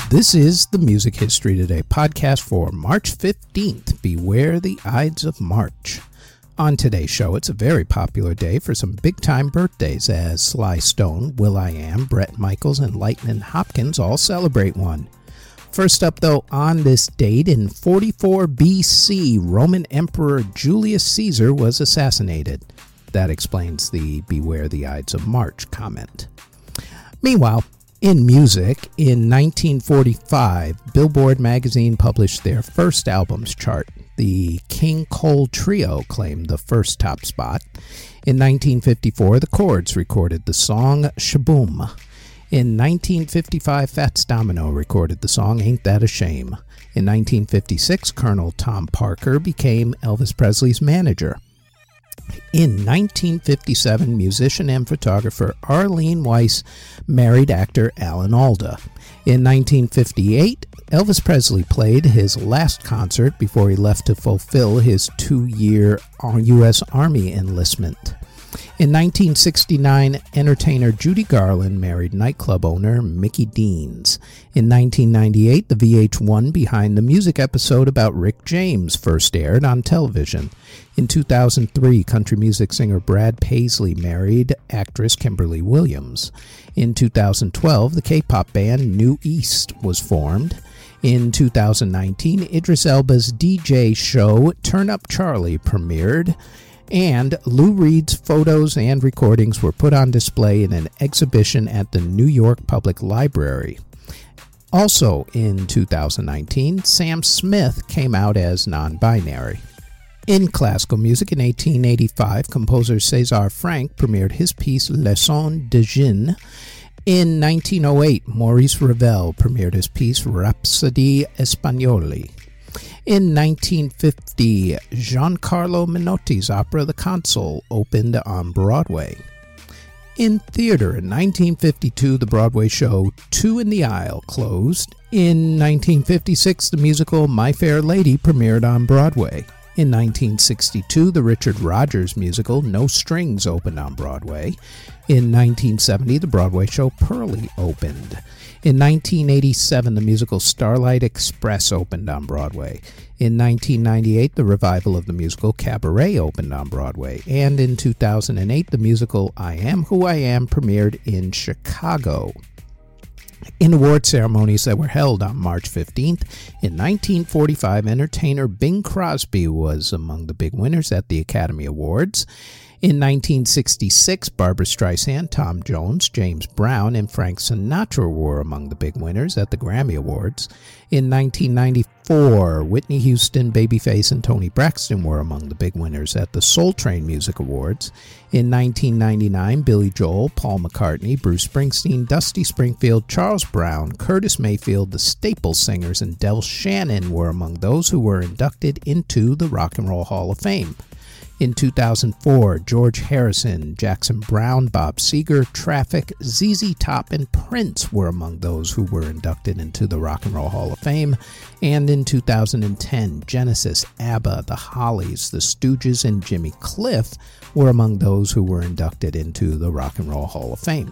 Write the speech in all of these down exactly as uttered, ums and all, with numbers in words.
This is the Music History Today podcast for March fifteenth. Beware the Ides of March. On today's show, it's a very popular day for some big-time birthdays as Sly Stone, will.i.am, Bret Michaels, and Lightnin' Hopkins all celebrate one. First up, though, on this date in forty-four B C, Roman Emperor Julius Caesar was assassinated. That explains the Beware the Ides of March comment. Meanwhile, in music, in nineteen forty-five, Billboard magazine published their first albums chart. The King Cole Trio claimed the first top spot. In nineteen fifty-four, the Chords recorded the song Shaboom. In nineteen fifty-five, Fats Domino recorded the song Ain't That a Shame. In nineteen fifty-six, Colonel Tom Parker became Elvis Presley's manager. In nineteen fifty-seven, musician and photographer Arlene Weiss married actor Alan Alda. In nineteen fifty-eight, Elvis Presley played his last concert before he left to fulfill his two-year U S Army enlistment. In nineteen sixty-nine, entertainer Judy Garland married nightclub owner Mickey Deans. In nineteen ninety-eight, the V H one Behind the Music episode about Rick James first aired on television. In two thousand three, country music singer Brad Paisley married actress Kimberly Williams. In two thousand twelve, the K-pop band New East was formed. In two thousand nineteen, Idris Elba's D J show Turn Up Charlie premiered. And Lou Reed's photos and recordings were put on display in an exhibition at the New York Public Library. Also in two thousand nineteen, Sam Smith came out as non-binary. In classical music, in eighteen eighty-five, composer César Franck premiered his piece Leçon de Gin. In nineteen oh eight, Maurice Ravel premiered his piece Rhapsodie Espagnole. In nineteen fifty, Giancarlo Menotti's opera The Consul opened on Broadway. In theater, in nineteen fifty-two, the Broadway show Two in the Aisle closed. In nineteen fifty-six, the musical My Fair Lady premiered on Broadway. In nineteen sixty-two, the Richard Rodgers musical No Strings opened on Broadway. In nineteen seventy, the Broadway show Pearly opened. In nineteen eighty-seven, the musical Starlight Express opened on Broadway. In nineteen ninety-eight, the revival of the musical Cabaret opened on Broadway. And in two thousand eight, the musical I Am Who I Am premiered in Chicago. In award ceremonies that were held on March fifteenth, in nineteen forty-five, entertainer Bing Crosby was among the big winners at the Academy Awards. In nineteen sixty-six, Barbra Streisand, Tom Jones, James Brown, and Frank Sinatra were among the big winners at the Grammy Awards. In nineteen ninety-four, Whitney Houston, Babyface, and Toni Braxton were among the big winners at the Soul Train Music Awards. In nineteen ninety-nine, Billy Joel, Paul McCartney, Bruce Springsteen, Dusty Springfield, Charles Brown, Curtis Mayfield, the Staples Singers, and Del Shannon were among those who were inducted into the Rock and Roll Hall of Fame. In two thousand four, George Harrison, Jackson Browne, Bob Seger, Traffic, Z Z Top, and Prince were among those who were inducted into the Rock and Roll Hall of Fame. And in two thousand ten, Genesis, ABBA, The Hollies, The Stooges, and Jimmy Cliff were among those who were inducted into the Rock and Roll Hall of Fame.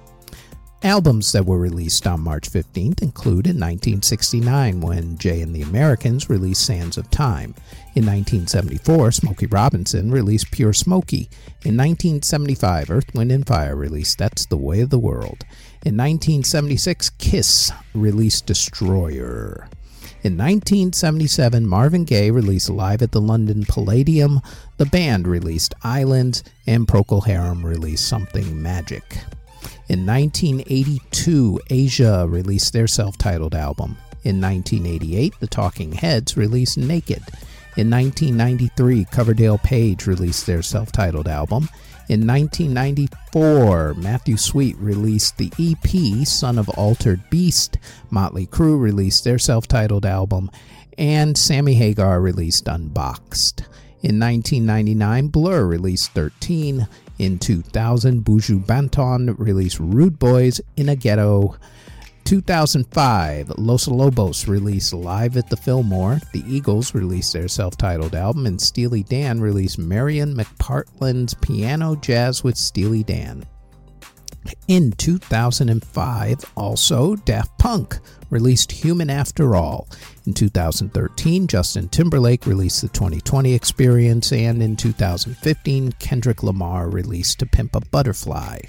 Albums that were released on March fifteenth include in nineteen sixty-nine when Jay and the Americans released Sands of Time. In nineteen seventy-four, Smokey Robinson released Pure Smokey. In nineteen seventy-five, Earth, Wind and Fire released That's the Way of the World. In nineteen seventy-six, Kiss released Destroyer. In nineteen seventy-seven, Marvin Gaye released Live at the London Palladium. The band released Islands, and Procol Harum released Something Magic. In nineteen eighty-two, Asia released their self-titled album. In nineteen eighty-eight, the Talking Heads released Naked. In nineteen ninety-three, Coverdale Page released their self-titled album. In nineteen ninety-four, Matthew Sweet released the E P Son of Altered Beast. Motley Crue released their self-titled album. And Sammy Hagar released Unboxed. In nineteen ninety-nine, Blur released thirteen. In two thousand, Buju Banton released Rude Boys in a Ghetto. two thousand five, Los Lobos released Live at the Fillmore. The Eagles released their self-titled album, and Steely Dan released Marion McPartland's Piano Jazz with Steely Dan. In two thousand five, also, Daft Punk released Human After All. In two thousand thirteen, Justin Timberlake released The twenty twenty Experience, and in two thousand fifteen, Kendrick Lamar released To Pimp a Butterfly.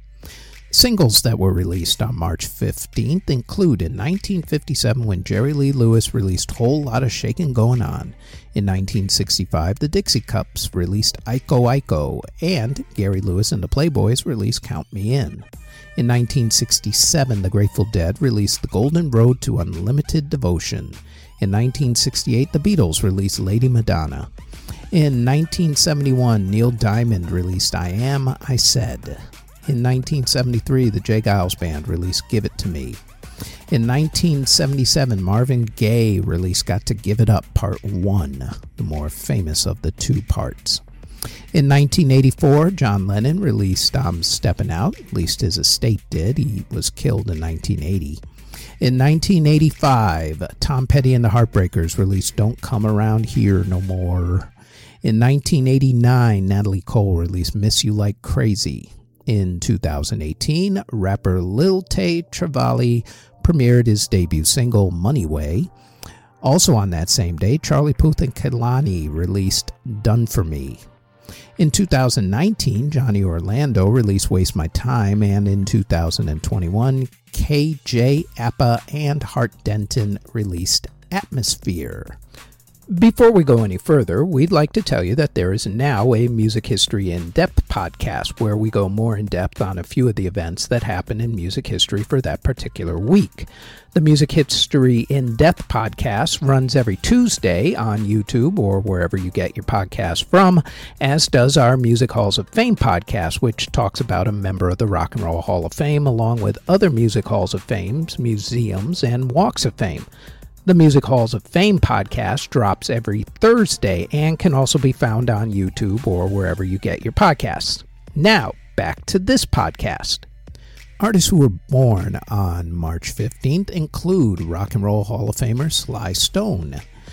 Singles that were released on March fifteenth include in nineteen fifty-seven when Jerry Lee Lewis released Whole Lotta Shakin' Goin' On. In nineteen sixty-five, the Dixie Cups released Iko Iko, and Gary Lewis and the Playboys released Count Me In. In nineteen sixty-seven, the Grateful Dead released The Golden Road to Unlimited Devotion. In nineteen sixty-eight, the Beatles released Lady Madonna. In nineteen seventy-one, Neil Diamond released I Am, I Said. In nineteen seventy-three, the J. Giles Band released Give It to Me. In nineteen seventy-seven, Marvin Gaye released Got to Give It Up Part one, the more famous of the two parts. In nineteen eighty-four, John Lennon released I'm Steppin' Out, at least his estate did. He was killed in nineteen eighty. In nineteen eighty-five, Tom Petty and the Heartbreakers released Don't Come Around Here No More. In nineteen eighty-nine, Natalie Cole released Miss You Like Crazy. In two thousand eighteen, rapper Lil Tay Travali premiered his debut single, Money Way. Also on that same day, Charlie Puth and Kehlani released Done For Me. In two thousand nineteen, Johnny Orlando released Waste My Time, and in two thousand twenty-one, K J Appa and Hart Denton released Atmosphere. Before we go any further, we'd like to tell you that there is now a Music History In-Depth podcast where we go more in-depth on a few of the events that happen in music history for that particular week. The Music History In-Depth podcast runs every Tuesday on YouTube or wherever you get your podcasts from, as does our Music Halls of Fame podcast, which talks about a member of the Rock and Roll Hall of Fame along with other Music Halls of Fame, museums, and walks of fame. The Music Halls of Fame podcast drops every Thursday and can also be found on YouTube or wherever you get your podcasts. Now, back to this podcast. Artists who were born on March fifteenth include Rock and Roll Hall of Famer Sly Stone,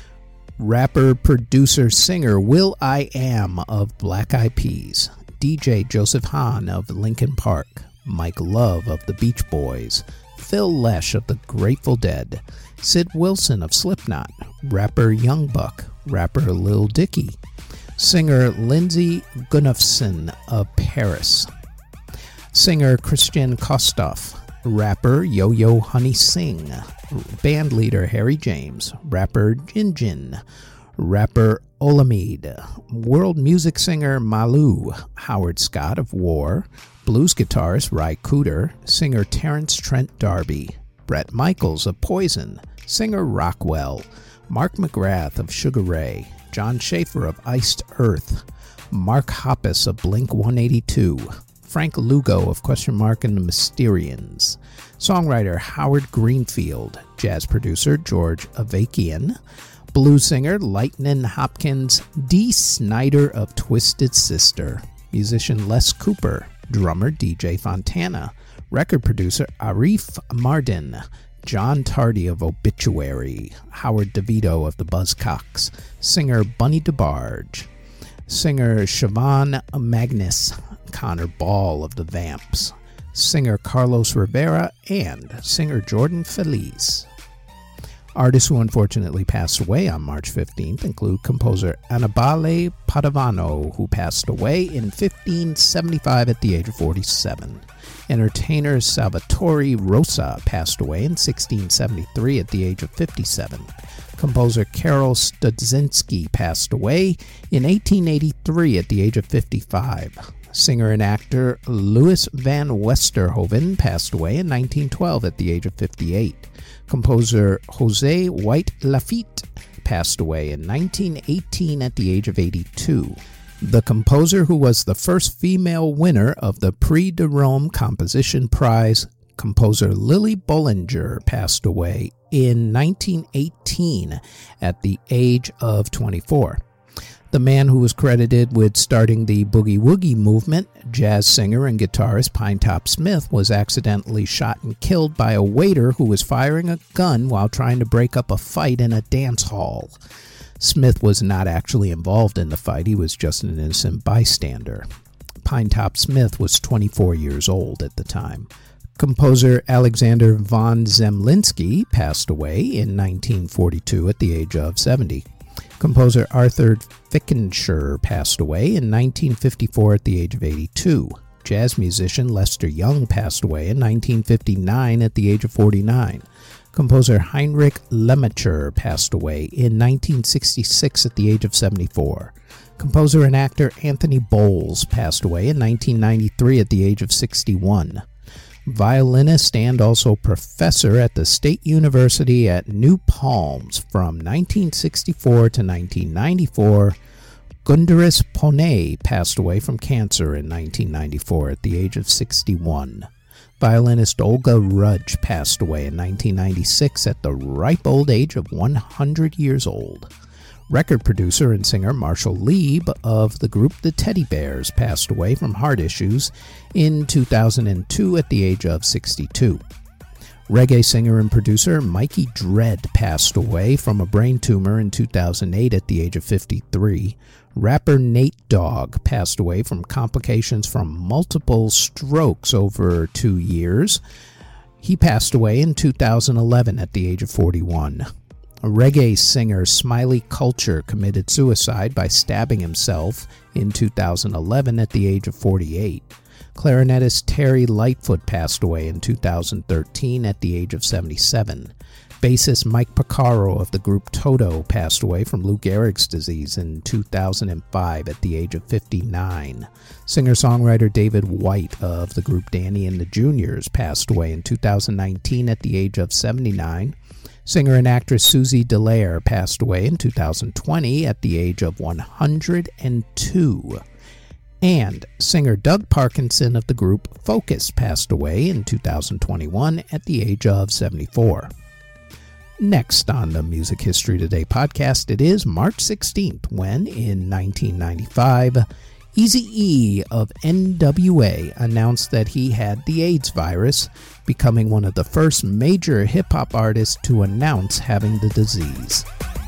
rapper, producer, singer Will I Am of Black Eyed Peas, D J Joseph Hahn of Linkin Park, Mike Love of the Beach Boys, Phil Lesh of the Grateful Dead, Sid Wilson of Slipknot, rapper Young Buck, rapper Lil Dicky, singer Lindsay Gunnufson of Paris, singer Christian Kostoff, rapper Yo-Yo Honey Singh, bandleader Harry James, rapper Jin Jin, rapper Olamide, world music singer Malu, Howard Scott of War, blues guitarist Ry Cooder, singer Terrence Trent D'Arby, Bret Michaels of Poison, singer Rockwell, Mark McGrath of Sugar Ray, John Schaefer of Iced Earth, Mark Hoppus of Blink one eighty-two, Frank Lugo of Question Mark and the Mysterians, songwriter Howard Greenfield, jazz producer George Avakian, blues singer Lightnin' Hopkins, Dee Snider of Twisted Sister, musician Les Cooper, drummer D J Fontana, record producer Arif Mardin, John Tardy of Obituary, Howard DeVito of the Buzzcocks, singer Bunny DeBarge, singer Siobhan Magnus, Connor Ball of the Vamps, singer Carlos Rivera, and singer Jordan Feliz. Artists who unfortunately passed away on March fifteenth include composer Annibale Padovano, who passed away in fifteen seventy-five at the age of forty-seven. Entertainer Salvatore Rosa passed away in sixteen seventy-three at the age of fifty-seven. Composer Karol Studzinski passed away in eighteen eighty-three at the age of fifty-five. Singer and actor Louis Van Westerhoven passed away in nineteen twelve at the age of fifty-eight. Composer Jose White Lafitte passed away in nineteen eighteen at the age of eighty-two. The composer who was the first female winner of the Prix de Rome Composition Prize, composer Lily Bollinger, passed away in nineteen eighteen at the age of twenty-four. The man who was credited with starting the boogie woogie movement, jazz singer and guitarist Pinetop Smith, was accidentally shot and killed by a waiter who was firing a gun while trying to break up a fight in a dance hall. Smith was not actually involved in the fight, he was just an innocent bystander. Pinetop Smith was twenty-four years old at the time. Composer Alexander von Zemlinsky passed away in nineteen forty-two at the age of seventy. Composer Arthur Fickenscher passed away in nineteen fifty-four at the age of eighty-two. Jazz musician Lester Young passed away in nineteen fifty-nine at the age of forty-nine. Composer Heinrich Lemaitre passed away in nineteen sixty-six at the age of seventy-four. Composer and actor Anthony Bowles passed away in nineteen ninety-three at the age of sixty-one. Violinist and also professor at the State University at New Paltz from nineteen sixty-four to nineteen ninety-four, Gundaris Ponay passed away from cancer in nineteen ninety-four at the age of sixty-one. Violinist Olga Rudge passed away in nineteen ninety-six at the ripe old age of one hundred years old. Record producer and singer Marshall Lieb of the group The Teddy Bears passed away from heart issues in two thousand two at the age of sixty-two. Reggae singer and producer Mikey Dread passed away from a brain tumor in two thousand eight at the age of fifty-three. Rapper Nate Dogg passed away from complications from multiple strokes over two years. He passed away in two thousand eleven at the age of forty-one. A reggae singer Smiley Culture committed suicide by stabbing himself in two thousand eleven at the age of forty-eight. Clarinetist Terry Lightfoot passed away in two thousand thirteen at the age of seventy-seven. Bassist Mike Porcaro of the group Toto passed away from Lou Gehrig's disease in two thousand five at the age of fifty-nine. Singer-songwriter David White of the group Danny and the Juniors passed away in two thousand nineteen at the age of seventy-nine. Singer and actress Susie Dallaire passed away in two thousand twenty at the age of one hundred two. And singer Doug Parkinson of the group Focus passed away in two thousand twenty-one at the age of seventy-four. Next on the Music History Today podcast, it is March sixteenth when, in nineteen ninety-five, Eazy-E of N W A announced that he had the AIDS virus, becoming one of the first major hip-hop artists to announce having the disease.